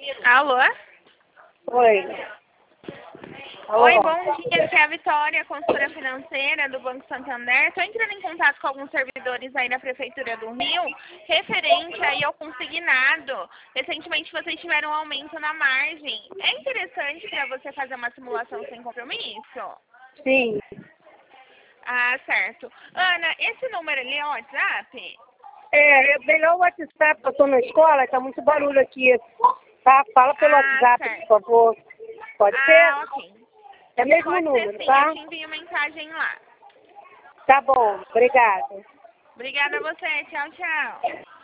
Alô? Oi. Alô? Oi, bom dia. Aqui é a Vitória, consultora financeira do Banco Santander. Estou entrando em contato com alguns servidores aí da Prefeitura do Rio, referente aí ao consignado. Recentemente vocês tiveram um aumento na margem. É interessante para você fazer uma simulação sem compromisso? Sim. Ah, certo. Ana, esse número ali é o WhatsApp? É melhor o WhatsApp, eu estou na escola, tá muito barulho aqui. Tá? Fala pelo WhatsApp, Certo. por favor. Pode ser? Ok. É o mesmo Pode ser número, sim, tá? eu te envio mensagem lá. Tá bom, obrigada. Obrigada a você. Tchau, tchau.